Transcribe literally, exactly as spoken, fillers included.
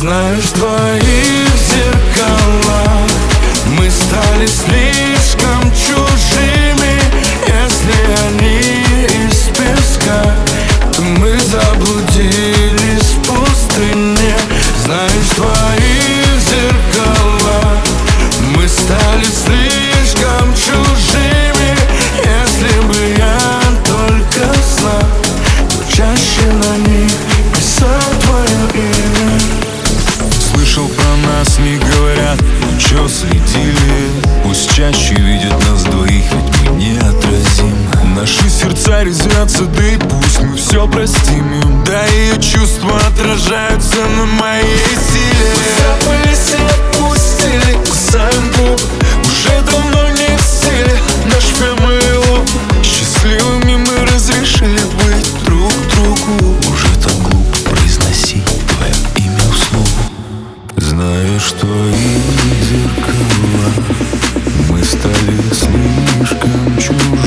Знаешь, в твоих зеркалах мы стали слишком чужими. Если они из песка, то мы заблудились в пустыне. Знаешь, в твоих зеркалах мы стали слишком чужими. Если бы я только знал, то чаще на них писал твое имя. Слышал про нас, не говорят, но чё следили? Пусть чаще видят нас двоих, ведь мы неотразимы. Наши сердца резвятся, да и пусть мы все простим им. Да, ее чувства отражаются на моей силе. Мы забылись и отпустили, кусаем губы, уже давно не в силе наш фэмилу. Счастливыми мы разрешили быть друг другу. Уже так глупо произносить твое имя вслух. Зная, что и зеркала мы стали слишком чужими.